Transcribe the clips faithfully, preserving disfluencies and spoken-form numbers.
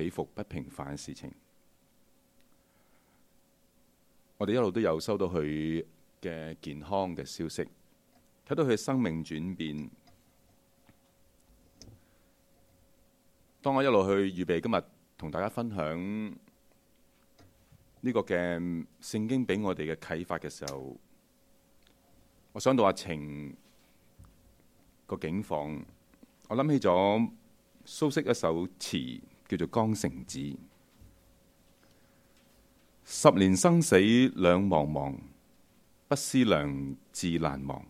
起伏不平凡嘅事情。我哋一路都有收到佢嘅健康嘅消息，睇到佢嘅生命轉變。當我一路去預備今日同大家分享呢個嘅聖經俾我哋嘅啟發嘅時候，我想到阿晴個境況，我諗起咗蘇軾一首詞叫做《江城子》。十年生死兩茫茫，不思量，自難忘。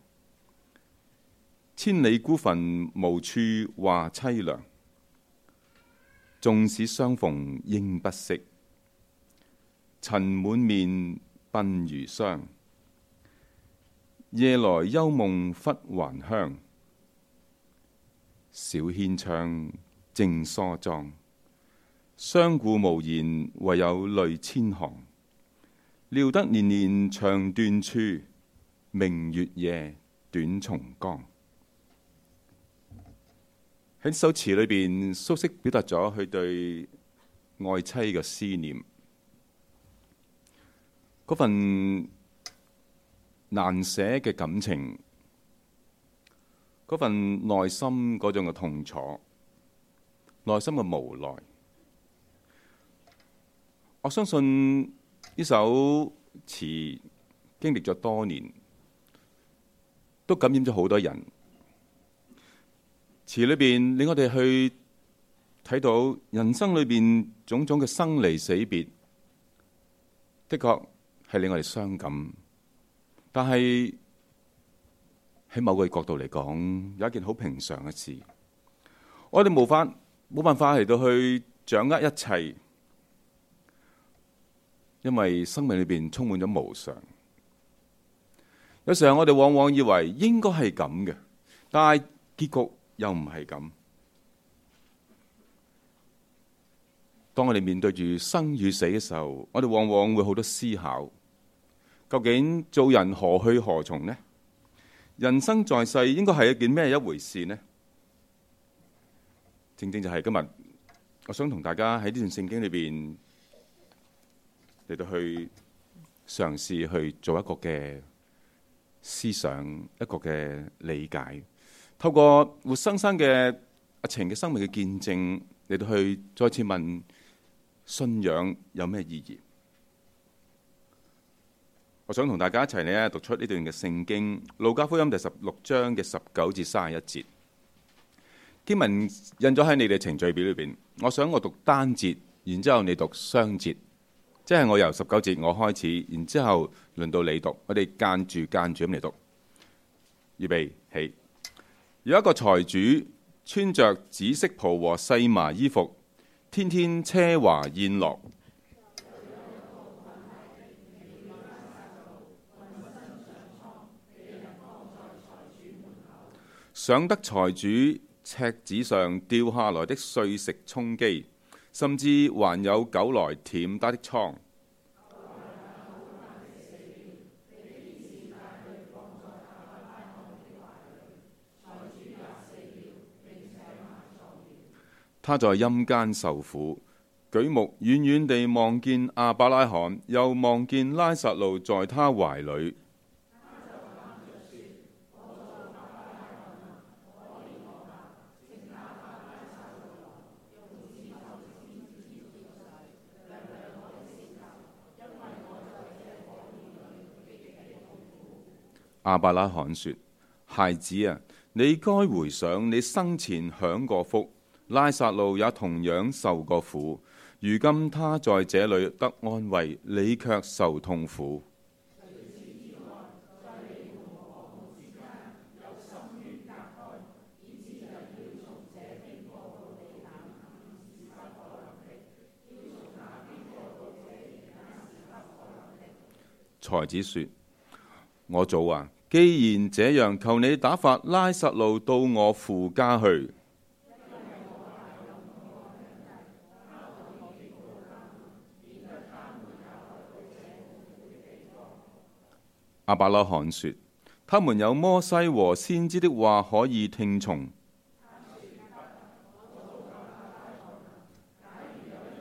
千里孤墳，無處話凄涼。縱使相逢應不識，塵滿面，鬢如霜。夜來幽夢忽還鄉，小軒窗，正梳妝。相顧無言，唯有淚千行。料得年年腸斷處，明月夜，短松岡。喺首詞裏邊，蘇軾表達咗佢對愛妻嘅思念，嗰份難捨嘅感情，嗰份內心嗰種嘅痛楚，內心嘅無奈。我相信呢首詞經歷咗多年，都感染咗好多人。詞裏邊令我哋去睇到人生裏邊種種嘅生離死別，的確係令我哋傷感。但係喺某個角度嚟講，有一件好平常嘅事，我哋無法冇辦法嚟到去掌握一切，因為生命裏邊充滿咗無常。有時候我哋往往以為應該係咁嘅，但係結局又唔係咁。當我哋面對住生與死嘅時候，我哋往往會好多思考，究竟做人何去何從呢？人生在世應該係一件咩一回事呢？正正就係今日我想同大家喺呢段聖經裏邊嚟到去嘗試去做一個嘅思想，一個嘅理解。透過活生生嘅阿晴嘅生命嘅見證嚟到去再次問信仰有咩意義？我想同大家一齊嚟讀出呢段嘅聖經，路加福音第十六章嘅十九至三十一節。經文印咗喺你哋程序表裏邊，我想我讀單節，然之後你讀雙節，即係我由十九節我開始，然之後輪到你讀，我哋間住間住咁嚟讀。預備起。有一個財主穿着紫色袍和細麻衣服，天天奢華宴樂。想得財主赤子上掉下來的碎石充飢，甚至還有狗來舔他的瘡。他在陰間受苦，舉目遠遠地望見亞伯拉罕，又望見拉撒路在他懷裏。亞伯拉罕說：孩子啊，你該回想你生前享過福，拉撒路也同樣受過苦，如今他在這裏得安慰，你卻受痛苦。財子說：我祖啊，既然這樣，求你打發拉撒路到我父家去。亞伯拉罕說：他們有摩西和先知的話可以聽從。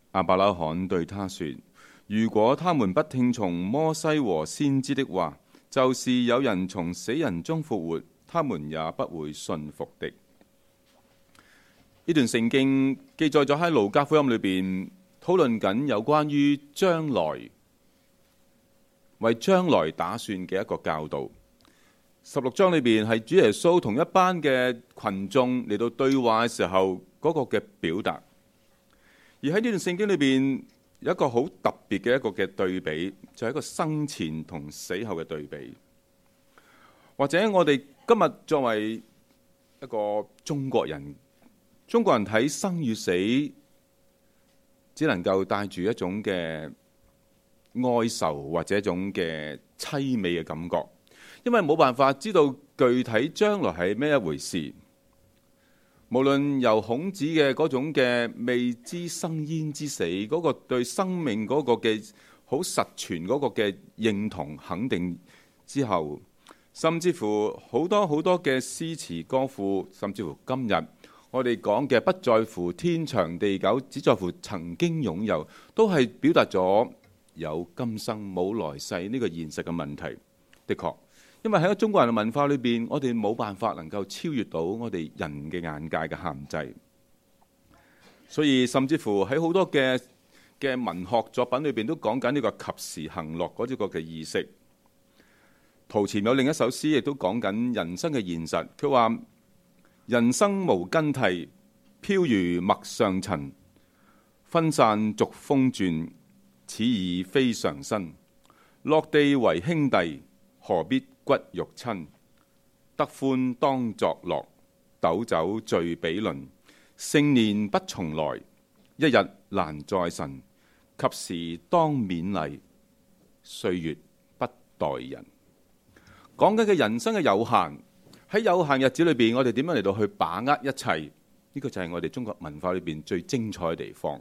亞伯拉罕對他說：如果他們不聽從摩西和先知的話，就是有人從死人中復活，他們也不會信服的。呢段聖經記載咗喺路加福音裏邊，討論緊有關於將來，為將來打算嘅一個教導。十六章裏邊係主耶穌同一班嘅群眾嚟到對話嘅時候嗰個嘅表達。而喺呢段聖經裏邊有一個好特別嘅一個嘅對比，就係一個生前同死後嘅對比。或者我哋今日作為一個中國人，中國人睇生與死，只能夠帶住一種嘅哀愁或者一種嘅凄美嘅感覺，因為冇辦法知道具體將來係咩一回事。無論由孔子嘅嗰種嘅未知生焉之死，嗰個對生命嗰個嘅好實存嗰個嘅認同肯定之後，甚至乎好多好多嘅詩詞歌賦，甚至乎今日我哋講嘅不在乎天長地久，只在乎曾經擁有，都係表達咗有今生冇來世呢個現實嘅問題。的確，因為喺中國人嘅文化裏邊，我哋冇辦法能夠超越到我哋人嘅眼界嘅限制，所以甚至乎喺好多嘅嘅文學作品裏邊都講緊呢個及時行樂嗰個嘅意識。陶潛有另一首詩亦都講緊人生嘅現實，佢話：人生無更替，飄如陌上塵，分散逐風轉，此已非常新。落地為兄弟，何必骨肉親？得歡當作樂，斗酒醉比鄰。盛年不重來，一日難再晨。及時當勉勵，歲月不待人。講緊嘅人生嘅有限，喺有限日子裏邊，我哋點樣嚟到去把握一切？呢個就係我哋中國文化裏邊最精彩嘅地方。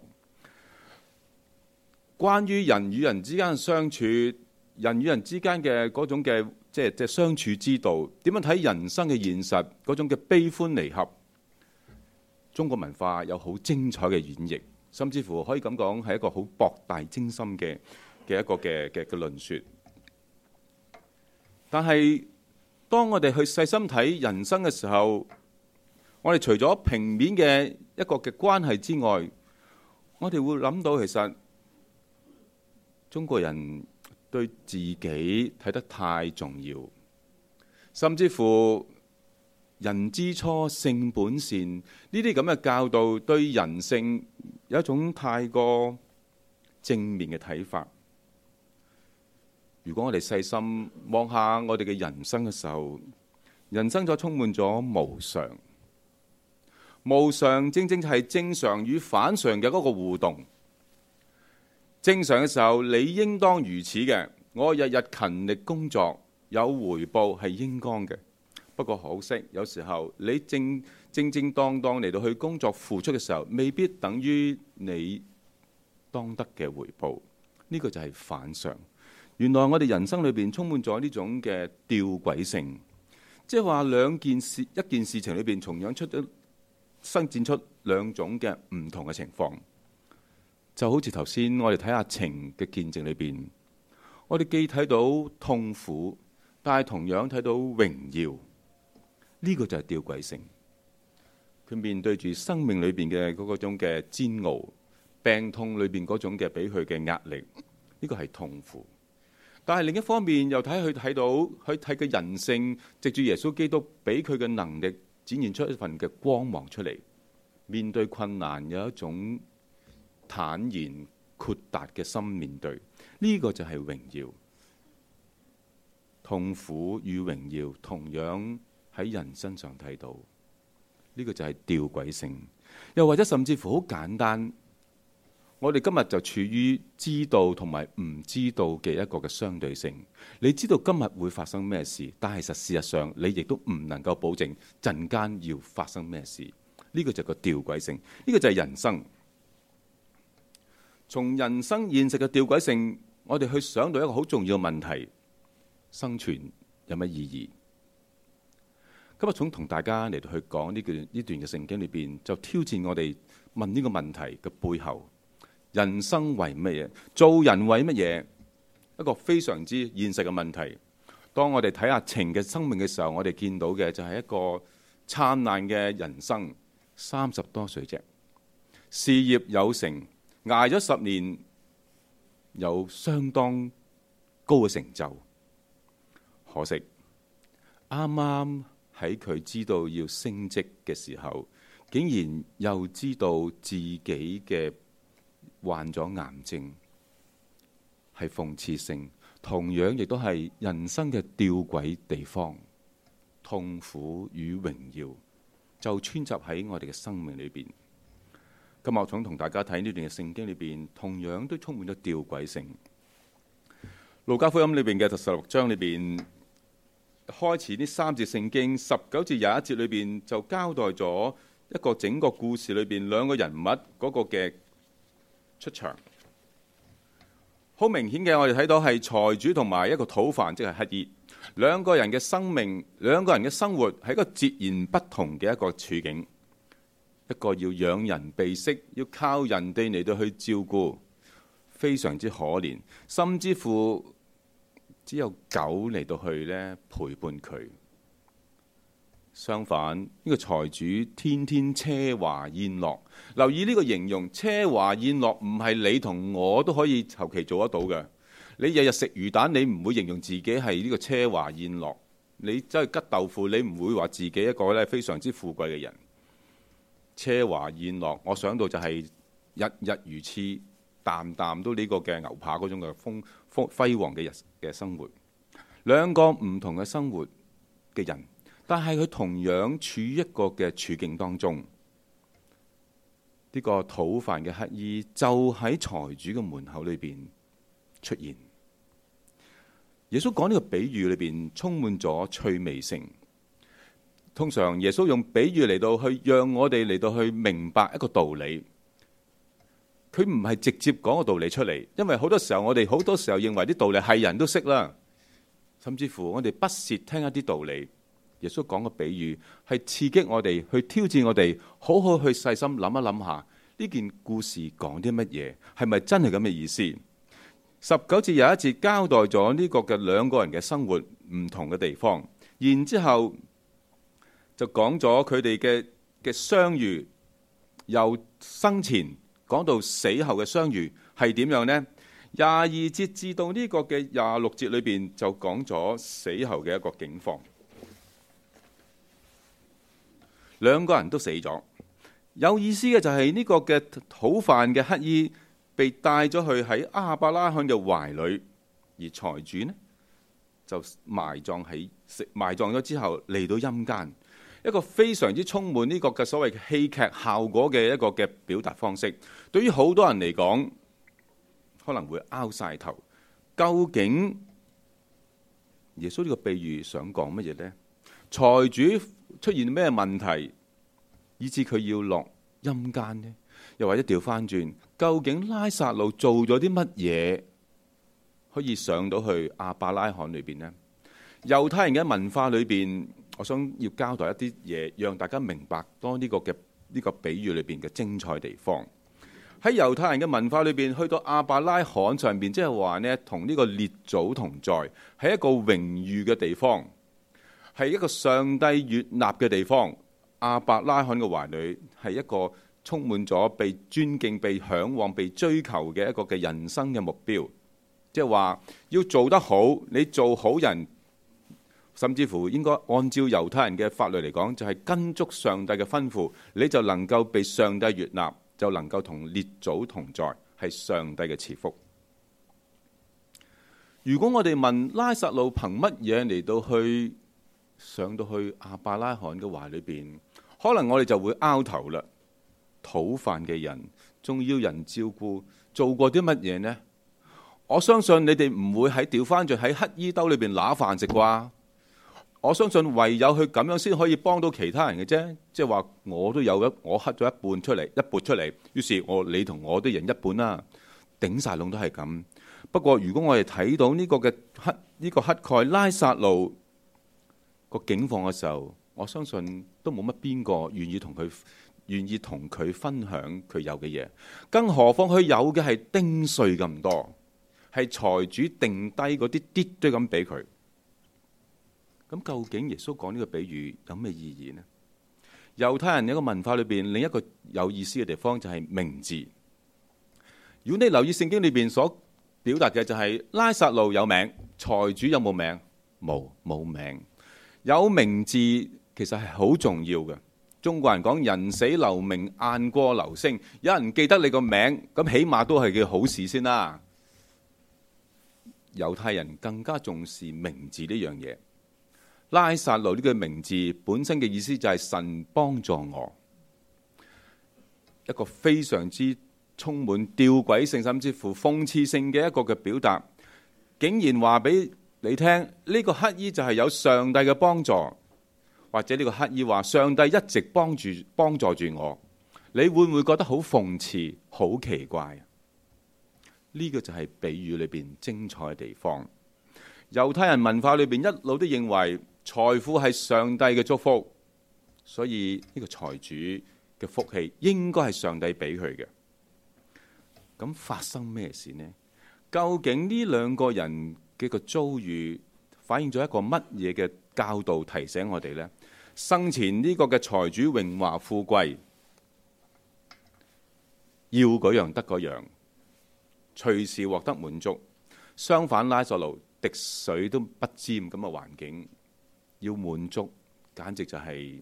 關於人與人之間嘅相處，人與人之間嘅嗰種嘅即係即係相處之道，點樣睇人生嘅現實嗰種嘅悲歡離合，中國文化有好精彩嘅演繹，甚至乎可以咁講係一個好博大精深嘅嘅一個嘅嘅嘅論說。但係當我哋去細心睇人生嘅時候，我哋除咗平面嘅一個嘅關係之外，我哋會諗到其實中國人對自己睇得太重要，甚至乎人之初性本善呢啲咁嘅教導，對人性有一種太過正面嘅睇法。如果我哋細心望下我哋嘅人生嘅時候，人生就充滿咗無常。無常正正係正常與反常嘅嗰個互動。正常嘅時候，你應當如此嘅，我日日勤力工作，有回報係應當嘅。不過可惜，有時候你正正正當當嚟到去工作付出嘅時候，未必等於你當得嘅回報。呢個就係反常。原來我哋人生裏邊充滿咗呢種嘅吊詭性，即係話兩件事，一件事情裏邊同樣出咗生展出兩種嘅唔同嘅情況。就好似頭先我哋睇下情嘅見證裏邊，我哋既睇到痛苦，但係同樣睇到榮耀。呢個就係吊詭性。佢面對住生命裏邊嘅嗰種嘅煎熬，病痛裏邊嗰種嘅俾佢嘅壓力，呢個係痛苦。但係另一方面又睇佢睇到佢睇嘅人性，藉住耶穌基督俾佢嘅能力展現出一份嘅光芒出嚟。面對困難有一種坦然豁達嘅心面對，呢個就係榮耀。痛苦與榮耀同樣喺人身上睇到，呢個就係吊詭性。又或者甚至乎好簡單，我哋今日就處於知道同埋唔知道嘅一個嘅相對性。你知道今日會發生咩事，但係實事實上你亦都唔能夠保證陣間要發生咩事。呢個就係個吊詭性，呢個就係人生。從人生現實嘅吊詭性，我哋去想到一個好重要嘅問題：生存有乜意義？今日想同大家嚟到去講呢段呢段嘅聖經裏邊，就挑戰我哋問呢個問題嘅背後。 人生為乜嘢？做人為乜嘢？一個非常之現實嘅問題。當我哋睇下情嘅生命嘅時候，我哋見到嘅就係一個燦爛嘅人生，三十多歲啫，事業有成，捱咗十年，有相當高嘅成就。可惜啱啱喺佢知道要升職嘅時候，竟然又知道自己嘅患咗癌症，係諷刺性，同樣亦都係人生嘅吊詭地方，痛苦與榮耀就穿插喺我哋嘅生命裏邊。今日我想同大家睇呢段嘅聖經裏邊，同樣都充滿咗吊詭性。路加福音裏邊嘅第十六章裏邊開始呢三節聖經，十九至廿一節裏邊就交代咗一個整個故事裏邊兩個人物嗰個嘅出場。好明顯嘅，我哋睇到係財主同埋一個討飯，即係乞兒，兩個人嘅生命，兩個人嘅生活係一個截然不同嘅一個處境。一個要養人鼻息，要靠人哋嚟到去照顧，非常之可憐，甚至乎只有狗嚟到去咧陪伴佢。相反，呢個財主天天奢華宴樂。留意呢個形容，奢華宴樂唔係你同我都可以求其做得到嘅。你日日食魚蛋，你唔會形容自己係呢個奢華宴樂。你走去吉豆腐，你唔會話自己一個咧非常之富貴嘅人。奢華宴樂，我想到就係日日如此，啖啖都呢個嘅牛扒嗰種嘅風風輝煌嘅日嘅生活。兩個唔同嘅生活嘅人，但係佢同樣處於一個嘅處境當中。呢、這個討飯嘅乞兒就喺財主嘅門口裏邊出現。耶穌講呢個比喻裏邊充滿咗趣味性。通常耶穌用比喻嚟到去讓我哋嚟到去明白一個道理，佢唔係直接講個道理出嚟，因為好多時候我哋好多時候認為啲道理係人都識啦，甚至乎我哋不屑聽一啲道理。耶穌講個比喻係刺激我哋，去挑戰我哋，好好去細心諗一諗下呢件故事講啲乜嘢，係咪真係咁嘅意思？十九至廿一節交代咗呢個嘅兩個人嘅生活唔同嘅地方，然之後就講咗佢哋嘅嘅相遇，由生前講到死後嘅相遇係點樣呢？廿二節至到呢個嘅廿六節裏邊就講咗死後嘅一個境況。兩個人都死咗，有意思嘅就係呢個嘅討飯嘅乞兒被帶咗去喺亞伯拉罕嘅懷裏，而財主呢就埋葬喺埋葬咗之後嚟到陰間。一個非常之充滿呢個嘅所謂戲劇效果嘅一個嘅表達方式，對於好多人嚟講可能會拗晒頭。究竟耶穌呢個比喻想講乜嘢呢？財主出現咩問題，以致佢要落陰間呢？又或者調翻轉，究竟拉撒路做咗啲乜嘢可以上到去亞伯拉罕裏邊呢？猶太人嘅文化裏邊，我想要交代一啲嘢，讓大家明白多呢個嘅呢個比喻裏邊嘅精彩地方。喺猶太人嘅文化裏邊，去到亞伯拉罕上邊，即係話呢，同呢個列祖同在，係一個榮譽嘅地方，係一個上帝悅納嘅地方。亞伯拉罕嘅懷裏係一個充滿咗被尊敬、被嚮往、被追求嘅一個嘅人生嘅目標。即係話要做得好，你做好人。甚至乎應該按照猶太人嘅法律嚟講，就係跟足上帝嘅吩咐，你就能夠被上帝悅納，就能夠同列祖同在，係上帝嘅賜福。如果我哋問拉撒路憑乜嘢嚟到去上到去亞伯拉罕嘅懷裏邊，可能我哋就會拗頭啦。討飯嘅人仲要人照顧，做過啲乜嘢呢？我相信你哋唔會喺掉翻轉喺乞衣兜裏邊揦飯食啩。我相信唯有佢咁樣先可以幫到其他人嘅啫，即係話我都有一我乞咗一半出嚟，一撥出嚟，於是我你同我都贏一半啦，頂晒籠都係咁。不過如果我哋睇到呢個嘅乞呢個乞丐拉撒路個境況嘅時候，我相信都冇乜邊個願意同佢願意同佢分享佢有嘅嘢，更何況佢有嘅係丁稅咁多，係財主定低嗰啲啲堆咁俾佢。咁究竟耶穌講呢個比喻有咩意義呢？猶太人一個文化裏邊，另一個有意思嘅地方就係名字。如果你留意聖經裏邊所表達嘅，就係拉撒路有名，財主有冇名？冇，冇名。有名字其實係好重要嘅。中國人講人死留名，雁過留聲，有人記得你個名，咁起碼都係件好事先啦。猶太人更加重視名字呢樣嘢。拉撒路呢個名字本身嘅意思就係神幫助我，一個非常之充滿吊詭性甚至乎諷刺性嘅一個嘅表達，竟然話俾你聽呢個乞兒就係有上帝嘅幫助，或者呢個乞兒話上帝一直幫住幫助住我，你會唔會覺得好諷刺、好奇怪？呢個就係比喻裏邊精彩嘅地方。猶太人文化裏邊一路都認為財富係上帝嘅祝福，所以呢個財主嘅福氣應該係上帝俾佢嘅。咁發生咩事呢？究竟呢兩個人嘅個遭遇反映咗一個乜嘢嘅教導提醒我哋呢？生前呢個嘅財主榮華富貴，要嗰樣得嗰樣，隨時獲得滿足。相反，拉撒路滴水都不沾咁嘅環境，要滿足，簡直就係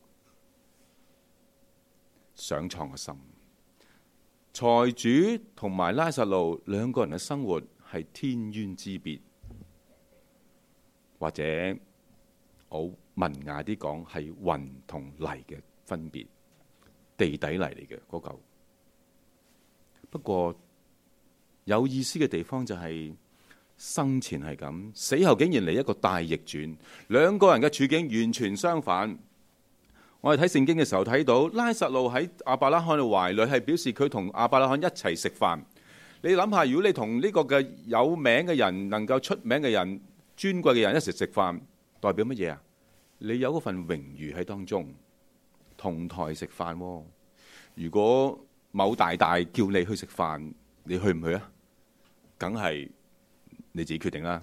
上創嘅心。財主同埋拉撒路兩個人嘅生活係天淵之別，或者好文雅啲講係雲同泥嘅分別，地底泥嚟嘅嗰嚿。不過有意思嘅地方就係、是、生前係咁，死後竟然嚟一個大逆轉，兩個人嘅處境完全相反。我哋睇聖經嘅時候睇到拉撒路喺亞伯拉罕嘅懷裏，係表示佢同亞伯拉罕一齊食飯。你諗下，如果你同呢個嘅有名嘅人、能夠出名嘅人、尊貴嘅人一齊食飯，代表乜嘢啊？你有嗰份榮譽喺當中，同台食飯喎。如果某大大叫你去食飯，你去唔去啊？梗係你自己決定啦。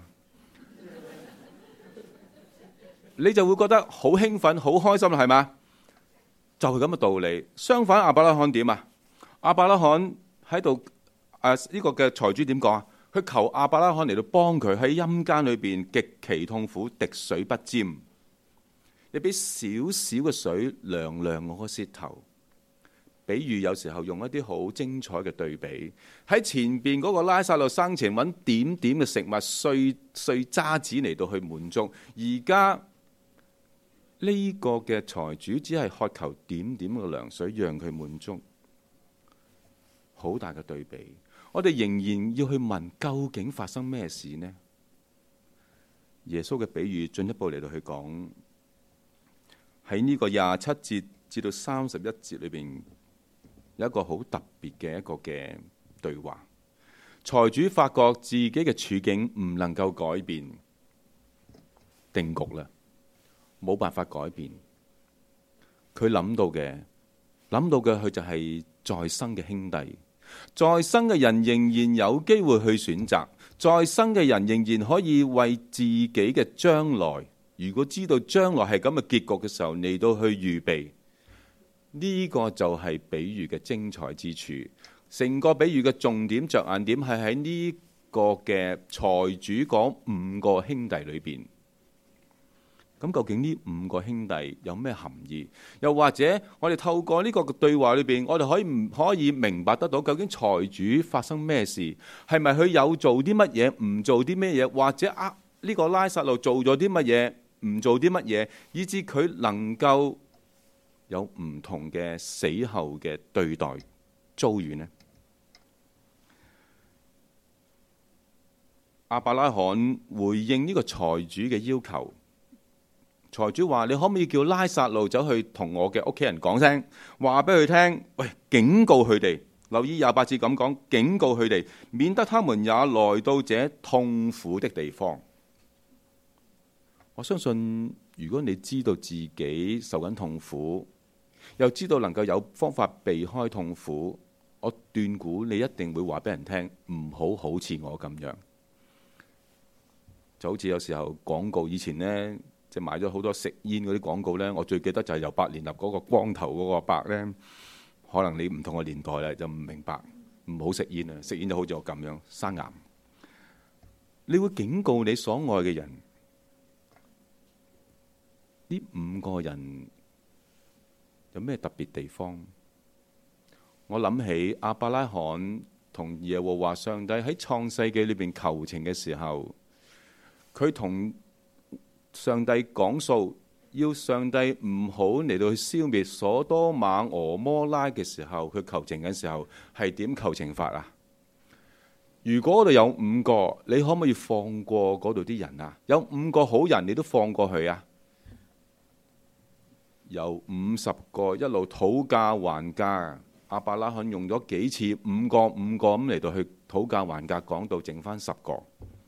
你就會覺得好興奮、好開心啦，係嘛？就係咁嘅道理。相反，亞伯拉罕點啊？亞伯拉罕喺度誒呢個嘅財主點講啊？佢求亞伯拉罕嚟到幫佢喺陰間裏邊極其痛苦，滴水不沾。你俾少少嘅水涼涼我個舌頭。比喻有時候用一啲好精彩嘅對比，喺前邊嗰個拉撒路生前揾點點嘅食物碎碎渣子嚟到去滿足，而家呢個嘅財主只係渴求點點嘅涼水讓佢滿足，好大嘅對比。我哋仍然要去問，究竟發生咩事呢？耶穌嘅比喻進一步嚟到去講，喺呢個廿七節至到三十一節裏邊有一個好特別嘅一個嘅對話。財主發覺自己嘅處境唔能夠改變，定局啦，冇辦法改變。佢諗到嘅，諗到嘅佢就係在生嘅兄弟。在生嘅人仍然有機會去選擇，在生嘅人仍然可以為自己嘅將來，如果知道將來係咁嘅結局嘅時候，嚟到去預備。呢個就係比喻嘅精彩之處。成個比喻嘅重點着眼點係喺呢個嘅財主嗰五個兄弟裏邊。咁究竟呢五個兄弟有咩含義？又或者我哋透過呢個對話裏邊，我哋可以唔可以明白得到究竟財主發生咩事？係咪佢有做啲乜嘢，唔做啲咩嘢？或者啊呢個拉撒路做咗啲乜嘢，唔做啲乜嘢，以致佢能夠有唔同嘅死後嘅對待遭遇呢？亞伯拉罕回應呢個財主嘅要求。財主話：你可唔可以叫拉撒路走去同我嘅屋企人講聲，話俾佢聽，喂，警告佢哋。留意廿八節咁講，警告佢哋，免得他們也來到這痛苦的地方。我相信，如果你知道自己受緊痛苦， 又知道能夠有方法避開痛苦，我斷估你一定會話俾人聽，唔好好似我咁樣。就好似有時候廣告，以前呢，即係買咗好多食煙嗰啲廣告呢，我最記得就係由百年立嗰個光頭嗰個伯呢。可能你唔同個年代咧，就唔明白，唔好食煙啊！食煙就好似我咁樣生癌。你會警告你所愛嘅人，呢五個人有咩特別地方？我諗起亞伯拉罕同耶和華上帝喺創世記裏邊求情嘅時候，佢同上帝講數。要上帝唔好嚟到去消滅所多瑪俄摩拉嘅時候，佢求情嘅時候係點求情法啊？如果嗰度有五個，你可唔可以放過嗰度啲人啊？有五個好人，你都放過佢啊？由五十個一路討價還價，亞伯拉罕用咗幾次五個五個咁嚟到去討價還價，講到剩翻十個。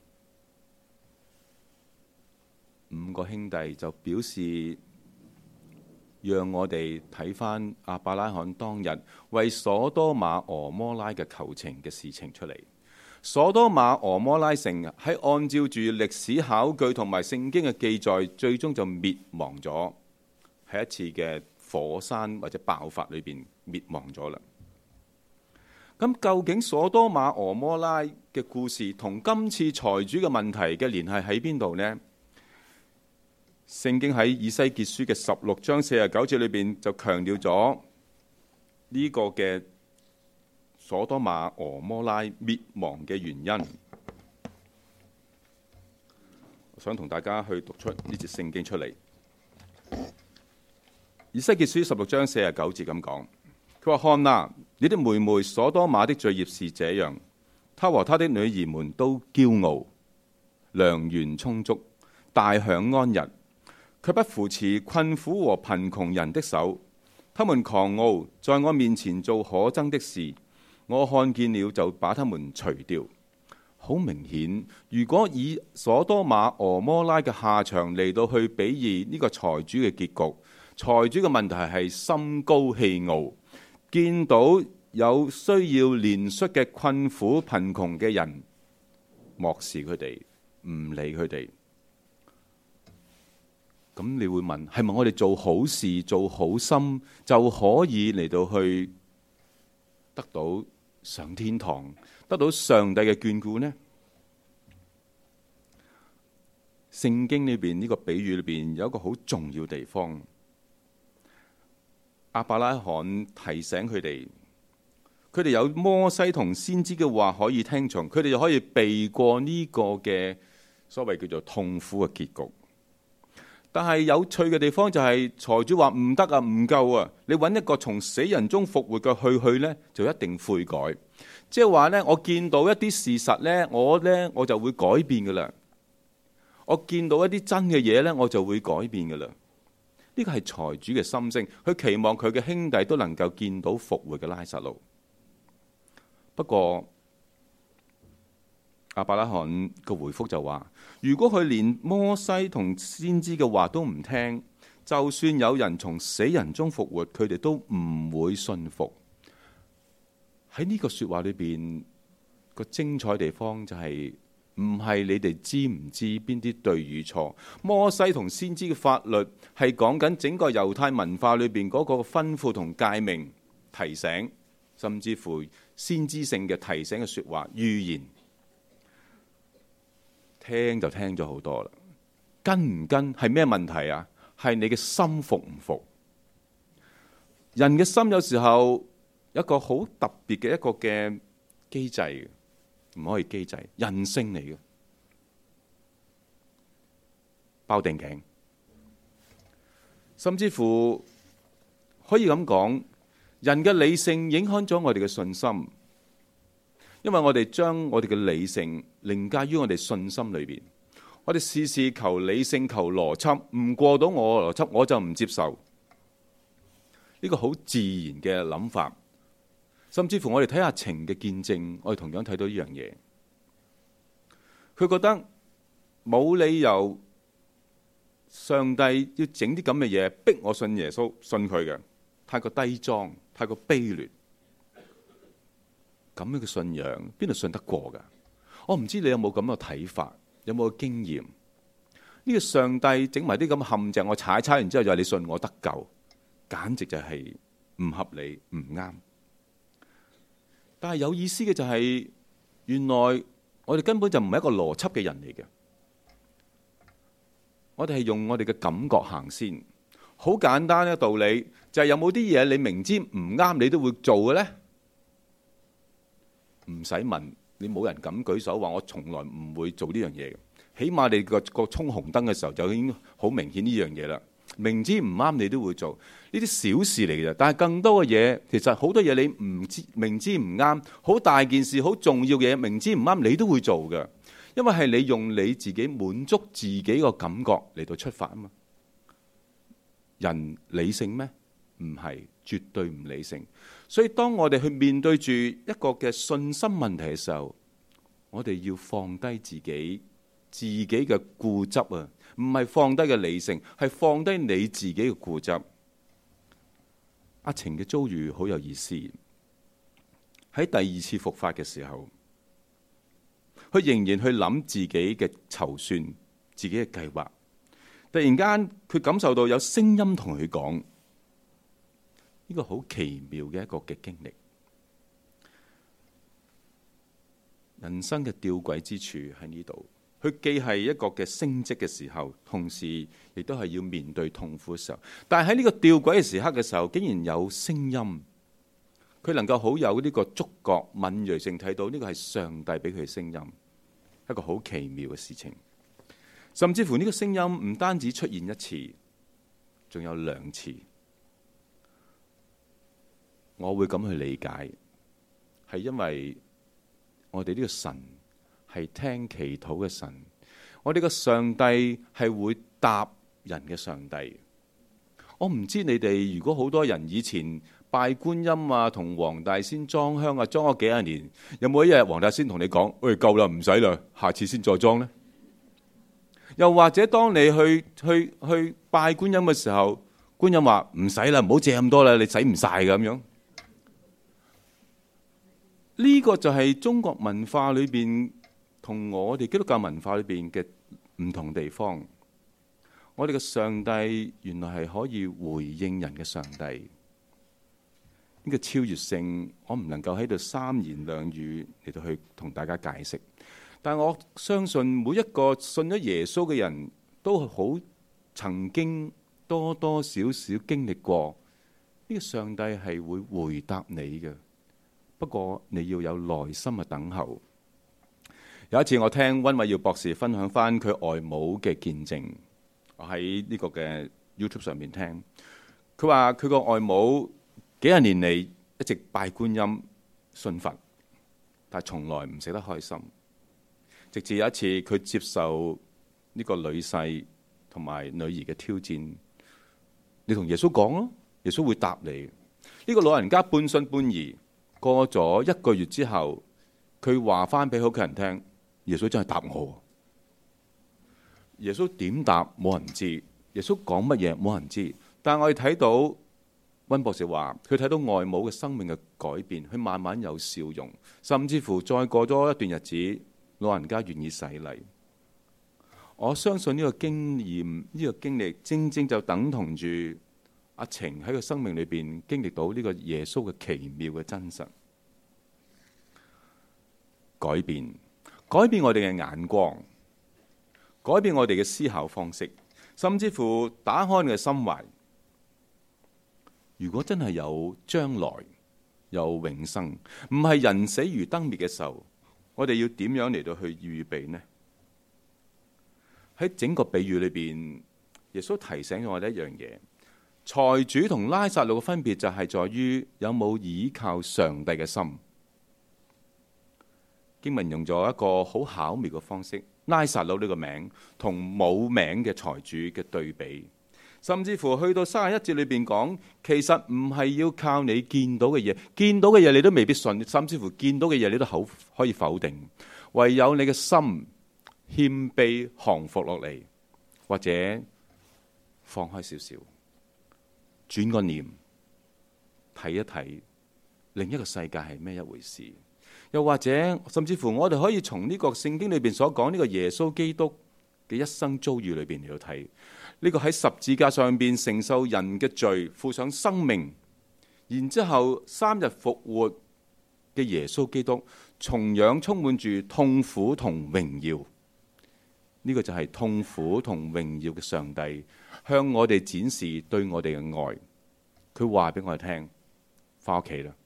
五個兄弟就表示，讓我哋睇翻亞伯拉罕當日為所多瑪俄摩拉嘅求情嘅事情出嚟。所多瑪俄摩拉城喺按照住歷史考據同埋聖經嘅記載，最終就滅亡咗，喺一次嘅火山或者爆發裏邊滅亡咗啦。咁究竟所多瑪俄摩拉嘅故事同今次財主嘅問題嘅聯繫喺邊度呢？聖經喺以西結書嘅十六章四十九節裏邊就強調咗呢個嘅所多瑪俄摩拉滅亡嘅原因。我想同大家去讀出呢節聖經出嚟。以西結書十六章四十九節咁講，佢話：看哪，你的妹妹所多瑪的罪孽是這樣，她和她的女兒們都驕傲，糧源充足，大享安逸，卻不扶持困苦和貧窮人的手。他們狂傲，在我面前做可憎的事，我看見了就把他們除掉。好明顯，如果以所多瑪俄摩拉嘅下場嚟到去比擬呢個財主嘅結局，財主嘅問題係心高氣傲，見到有需要憐恤嘅困苦貧窮嘅人，漠視佢哋，唔理佢哋。咁你會問，係咪我哋做好事做好心就可以嚟到去得到上天堂，得到上帝嘅眷顧呢？聖經裏邊呢個比喻裏邊有一個好重要地方，亞伯拉罕提醒佢哋，佢哋有摩西同先知嘅話可以聽從，佢哋就可以避過呢個嘅所謂叫做痛苦嘅結局。但係有趣嘅地方就係財主話唔得啊，唔夠啊！你揾一個從死人中復活嘅去去呢，就一定悔改。即係話呢，我見到一啲事實呢，我呢我就會改變噶啦。我見到一啲真嘅嘢呢，我就會改變噶啦。呢個係財主嘅心聲，佢期望佢嘅兄弟都能夠見到復活嘅拉撒路。不過亞伯拉罕個回覆就話：如果佢連摩西同先知嘅話都唔聽，就算有人從死人中復活，佢哋都唔會信服。喺呢個說話裏邊，個精彩地方就係唔係你哋知唔知邊啲對與錯？摩西同先知嘅法律係講緊整個猶太文化裏邊嗰個吩咐同誡命、提醒，甚至乎先知性嘅提醒嘅說話、預言。聽就聽咗好多啦，跟唔跟係咩問題啊？係你嘅心服唔服？人嘅心有時候有一個好特別嘅一個嘅機制，唔可以機制，人性嚟嘅，包定頸，甚至乎可以咁講，人嘅理性影響咗我哋嘅信心。因為我哋將我哋嘅理性凌駕於我哋信心裏邊，我哋事事求理性、求邏輯，唔過到我嘅邏輯我就唔接受。呢個好自然嘅諗法，甚至乎我哋睇下情嘅見證，我哋同樣睇到呢樣嘢。佢覺得冇理由上帝要整啲咁嘅嘢逼我信耶穌，信佢嘅， 太過低莊、太過卑劣，咁樣嘅信仰邊度信得過㗎？我唔知你有冇咁嘅睇法，有冇經驗？呢個上帝整埋啲咁嘅陷阱，我踩一踩完之後就話你信我得救，簡直就係唔合理、唔啱。但係有意思嘅就係，原來我哋根本就唔係一個邏輯嘅人嚟嘅，我哋係用我哋嘅感覺行先。好簡單嘅道理就係，有冇啲嘢你明知唔啱你都會做嘅呢？唔使問，你冇人敢舉手話我從來唔會做呢樣嘢。起碼你個個衝紅燈嘅時候就已經好明顯呢樣嘢啦。明知唔啱你都會做，呢啲小事嚟嘅啫。但係更多嘅嘢，其實好多嘢你唔知，明知唔啱，好大件事、好重要嘅嘢，明知唔啱你都會做嘅，因為係你用你自己滿足自己個感覺嚟到出發啊嘛。人理性咩？唔係，絕對唔理性。所以當我哋去面對住一個嘅信心問題嘅時候，我哋要放低自己自己嘅固執啊，唔係放低嘅理性，係放低你自己嘅固執。阿晴嘅遭遇好有意思，喺第二次復發嘅時候，佢仍然去諗自己嘅籌算，自己嘅計劃。突然間佢感受到有聲音同佢講，呢個好奇妙嘅一個嘅經歷。人生嘅吊詭之處喺呢度，佢既係一個嘅升職嘅時候，同時亦都係要面對痛苦嘅時候。但係喺呢個吊詭嘅時刻嘅時候，竟然有聲音，佢能夠好有呢個觸覺敏銳性，睇到呢個係上帝俾佢嘅聲音，一個好奇妙嘅事情。甚至乎呢個聲音唔單止出現一次，仲有兩次。我會咁去理解，係因為我哋呢個神係聽祈禱嘅神，我哋個上帝係會答人嘅上帝。我唔知你哋如果好多人以前拜觀音啊，同黃大仙裝香啊，裝咗幾廿年，有冇一日黃大仙同你講：喂，夠啦，唔使啦，下次先再裝呢？又或者當你去去去拜觀音嘅時候，觀音話唔使啦，唔好借咁多啦，你使唔晒㗎咁樣。呢個就係中國文化裏邊同我哋基督教文化裏邊嘅唔同地方。我哋嘅上帝原來係可以回應人嘅上帝，呢個超越性我唔能夠喺度三言兩語嚟到去同大家解釋。但我相信每一個信咗耶穌嘅人都好曾經多多少少經歷過呢個上帝係會回答你嘅，不過你要有耐心嘅等候。有一次我聽溫偉耀博士分享翻佢外母嘅見證，我喺呢個嘅 YouTube 上面聽，佢話佢個外母幾廿年嚟一直拜觀音信佛，但係從來唔食得開心。直至有一次佢接受呢個女婿同埋女兒嘅挑戰，你同耶穌講咯，耶穌會答你。呢個老人家半信半疑，過咗一個月之後，佢話翻俾屋企人聽，耶穌真係答我。耶穌點答冇人知，耶穌講乜嘢冇人知。但係我哋睇到溫博士話，佢睇到外母嘅生命嘅改變，佢慢慢有笑容，甚至乎再過咗一段日子，老人家願意洗禮。我相信呢個經驗，呢個經歷，正正就等同住阿晴喺佢生命裏邊經歷到呢個耶穌嘅奇妙嘅真實改變，改變我哋嘅眼光，改變我哋嘅思考方式，甚至乎打開你嘅心懷。如果真係有將來，有永生，唔係人死如燈滅嘅時候，我哋要點樣嚟到去預備呢？喺整個比喻裏邊，耶穌提醒咗我哋一樣嘢：財主同拉撒路嘅分別就係在於有冇倚靠上帝嘅心。經文用咗一個好巧妙嘅方式，拉撒路呢個名同冇名嘅財主嘅對比，甚至乎去到三十一節裏邊講，其實唔係要靠你見到嘅嘢，見到嘅嘢你都未必信，甚至乎見到嘅嘢你都口可以否定，唯有你嘅心謙卑降服落嚟，或者放開少少，轉個念， 睇一睇另一個世界係咩一回事。又或者甚至乎我哋可以從呢個聖經裏邊所講呢個耶穌基督嘅一生遭遇裏邊嚟到睇呢個喺十字架上邊承受人嘅罪，付上生命，然之後三日復活嘅耶穌基督，同樣充滿住痛苦同榮耀。呢個就係痛苦同榮耀嘅上帝向我哋展示對我哋嘅愛。佢話俾我哋聽，翻屋企啦。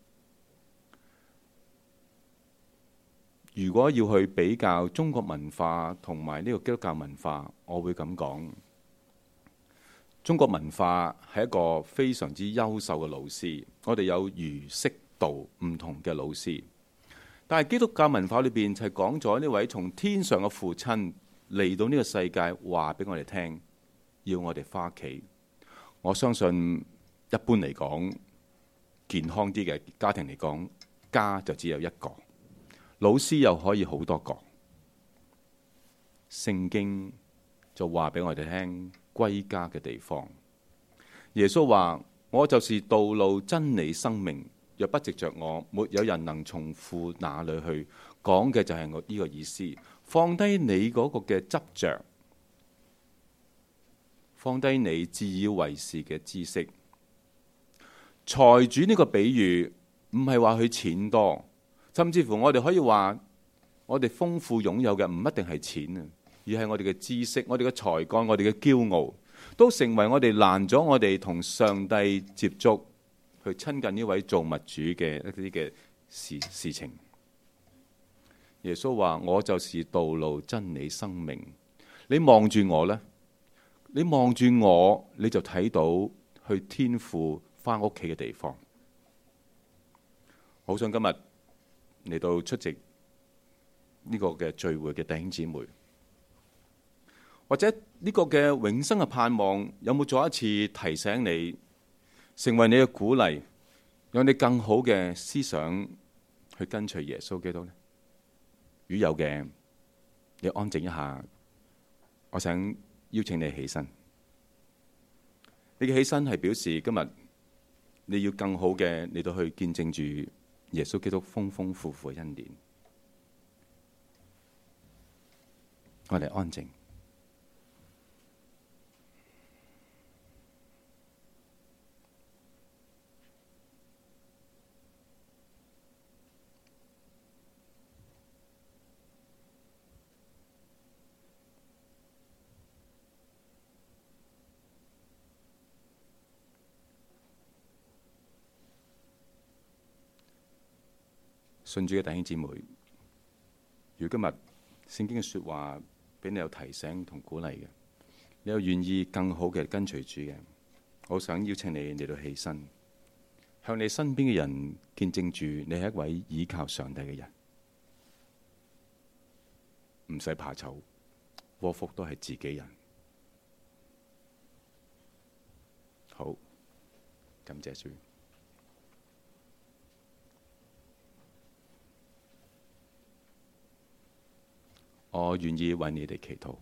如果要去比較中國文化同埋呢個基督教文化，我會咁講：中國文化係一個非常之優秀嘅老師，我哋有儒釋道唔同嘅老師。但係基督教文化裏邊就係講咗呢位從天上嘅父親嚟到呢個世界，話俾我哋聽，要我哋翻屋企。我相信一般嚟講，健康啲嘅家庭嚟講，家就只有一個。老師又可以好多個，聖經就話俾我哋聽歸家嘅地方。耶穌話：我就是道路、真理、生命，若不藉着我，沒有人能從父那裏去。講嘅就係我呢個意思，放低你嗰個嘅執着，放低你自以為是嘅知識。財主呢個比喻唔係話佢錢多。甚至乎我哋可以話，我哋豐富擁有嘅唔一定係錢啊，而係我哋嘅知識、我哋嘅才幹、我哋嘅驕傲，都成為我哋攔咗我哋同上帝接觸、去親近呢位造物主嘅一啲嘅事事情。耶穌話：我就是道路、真理、生命。你望住我呢，你望住我，你就睇到去天父返屋企嘅地方。好想今日嚟到出席呢個嘅聚會嘅弟兄姊妹，或者呢個嘅永生嘅盼望，有冇再一次提醒你，成為你嘅鼓勵，讓你更好嘅思想去跟隨耶穌基督呢？如有嘅，你安靜一下，我想邀請你起身。你嘅起身係表示今日你要更好嘅嚟到去見證住耶穌基督豐豐富富嘅恩典。我哋安靜。信主嘅弟兄姊妹，如果今日聖經嘅說話俾你有提醒同鼓勵嘅，你又願意更好嘅跟隨主嘅，我想邀請你嚟到起身，向你身邊嘅人見證住你係一位倚靠上帝嘅人，唔使怕醜，禍福都係自己人。好，感謝主。我願意為你哋祈禱。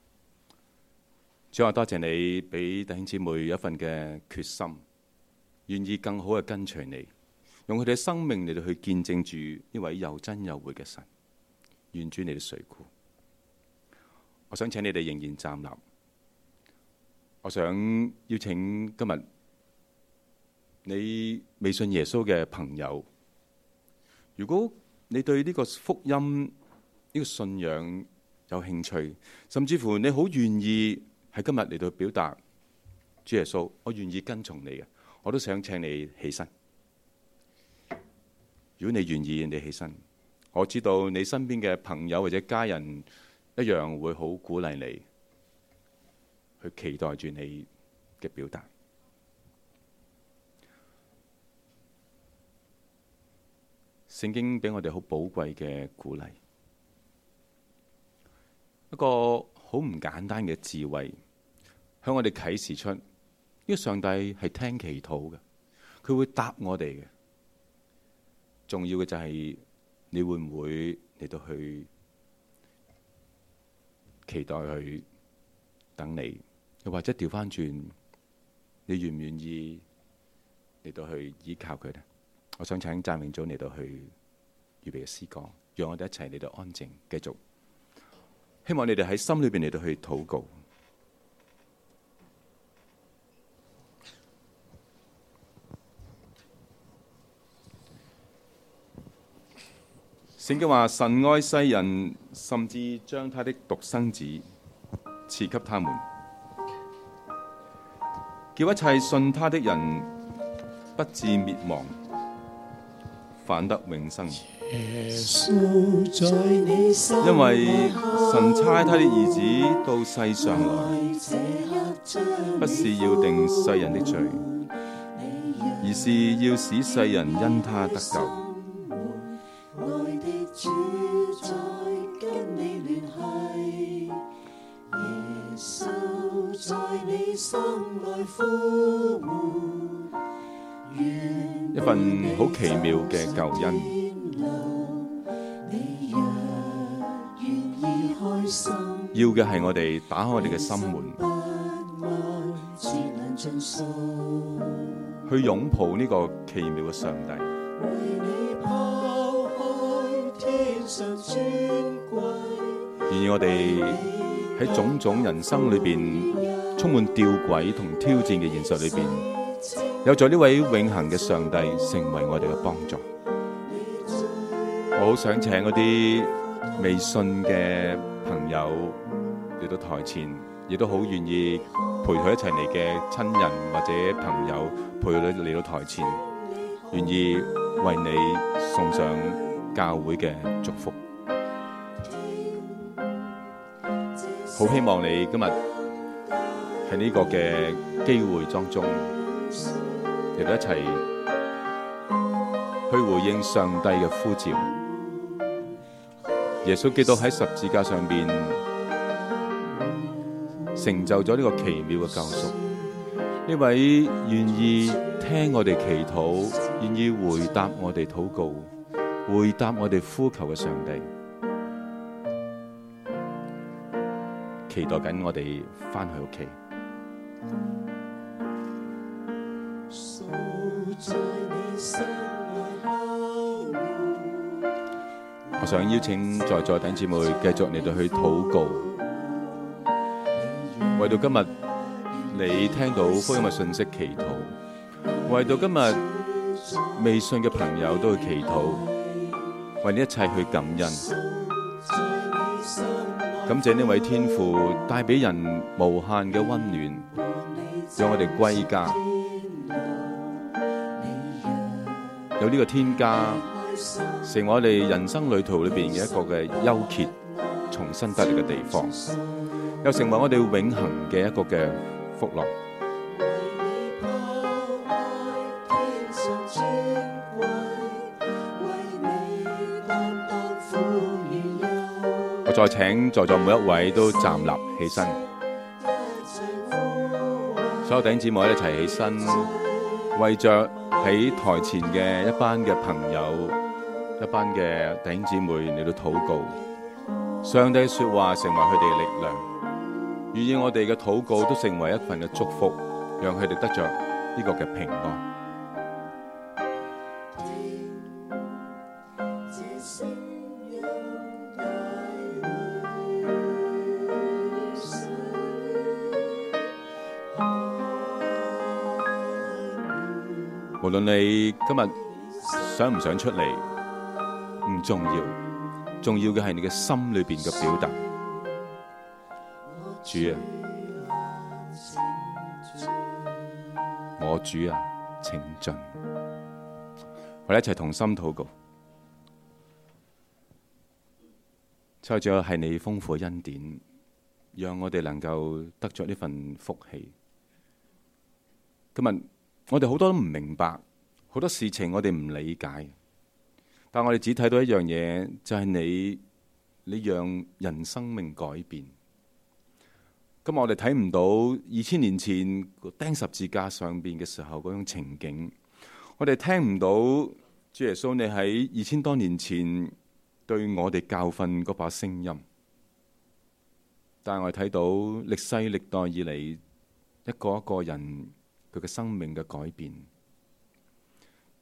主啊，多謝你俾弟兄姊妹一份嘅決心，願意更好嘅跟隨你，用佢哋嘅生命嚟到去見證住呢位又真又活嘅神。願主你哋垂顧。我想請你哋仍然站立。我想邀請今日你未信耶穌嘅朋友，如果你對呢個福音，呢個信仰有興趣，甚至乎你好願意喺今日嚟到表達主耶穌，我願意跟從你嘅，我都想請你起身。如果你願意，你起身，我知道你身邊嘅朋友或者家人一樣會好鼓勵你，去期待住你嘅表達。聖經俾我哋好寶貴嘅鼓勵。一個好唔簡單嘅智慧，向我哋啟示出呢個上帝係聽祈禱嘅，佢會答我哋嘅。重要嘅就係你會唔會嚟到去期待佢等你，又或者調翻轉，你願唔願意嚟到去依靠佢呢？我想請讚詠組嚟到去預備嘅詩歌，讓我哋一齊嚟到安靜，繼續。希望你哋喺心裏邊嚟到去禱告。聖經話：神愛世人，甚至將他的獨生子賜給他們，叫一切信他的人不致滅亡，反得永生。因為神差他的兒子到世上來，不是要定世人的罪，而是要使世人因他得救。一份好奇妙嘅救恩，要嘅係我哋打開我哋嘅心門，去擁抱呢個奇妙嘅上帝。然而我哋喺種種人生裏邊充滿吊詭同挑戰嘅現實裏邊，有咗呢位永恆嘅上帝成為我哋嘅幫助。我好想請嗰啲未信嘅朋友嚟到台前，亦都好願意陪佢一齊嚟嘅親人或者朋友陪佢嚟到台前，願意為你送上教會嘅祝福。好希望你今日喺呢個嘅機會當中，嚟到一齊去回應上帝嘅呼召。耶穌基督喺十字架上邊成就咗呢個奇妙嘅救贖。呢位願意聽我哋祈禱、願意回答我哋禱告、回答我哋呼求嘅上帝，期待緊我哋返去屋企。我想邀請在座弟兄姊妹繼續嚟到去禱告，為到今日你聽到福音嘅信息祈禱，為到今日未信嘅朋友都去祈禱，為呢一切去感恩，感謝呢位天父帶俾人無限嘅溫暖，讓我哋歸家，有呢個天家成為我哋人生旅途裏邊嘅一個嘅休憩，重新得力嘅地方，又成為我哋永恆嘅一個嘅福樂。我再請在座每一位都站立起身，所有弟兄姊妹一齊起身，為着喺台前嘅一班嘅朋友、一班嘅弟兄姊妹嚟到禱告，上帝說話成為佢哋嘅力量，願意我哋嘅禱告都成為一份嘅祝福，讓佢哋得着呢個嘅平安。無論你今日想唔想出嚟，唔重要，重要嘅係你嘅心裏邊嘅表達。主啊，我主啊，請進。我哋一齊同心禱告。再者係你豐富嘅恩典，讓我哋能夠得着呢份福氣。今日我哋好多都唔明白，好多事情我哋唔理解，但我哋只睇到一樣嘢，就係你，你讓人生命改變。今日我哋睇唔到二千年前釘十字架上邊嘅時候嗰種情景，我哋聽唔到主耶穌你喺二千多年前對我哋教訓嗰把聲音，但係我哋睇到歷世歷代以嚟一個一個人佢嘅生命嘅改變，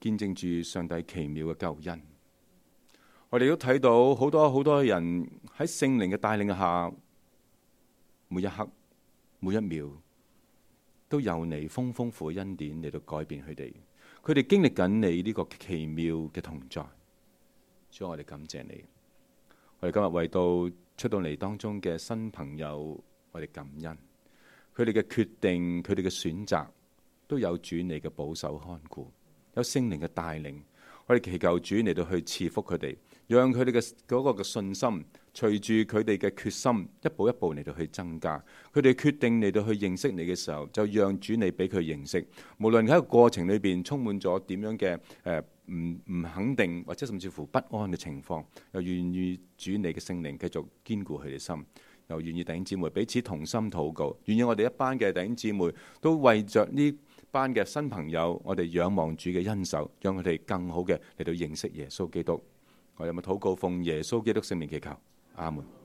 見證住上帝奇妙嘅救恩。我哋都睇到好多好多人喺聖靈嘅帶領下，每一刻每一秒都有你豐豐富嘅恩典嚟到改變佢哋。佢哋經歷緊你呢個奇妙嘅同在，所以我哋感謝你。我哋今日為到出到嚟當中嘅新朋友，我哋感恩。佢哋嘅決定，佢哋嘅選擇，都有主你嘅保守看顧，有聖靈嘅帶領。我哋祈求主嚟到去賜福佢哋，讓佢哋嘅嗰個嘅信心，隨住佢哋嘅決心，一步一步嚟到去增加。佢哋決定嚟到去認識你嘅時候，就讓主你俾佢認識。無論喺個過程裏邊充滿咗點樣嘅誒唔唔肯定，或者甚至乎不安嘅情況，又願意主你嘅聖靈繼續堅固佢哋心，又願意弟兄姊妹彼此同心禱告，願意我哋一班嘅弟兄姊妹都為着呢班嘅新朋友，我哋仰望主嘅恩手，讓佢哋更好嘅嚟到認識耶穌基督。我哋有冇禱告奉耶穌基督聖名祈求？阿門。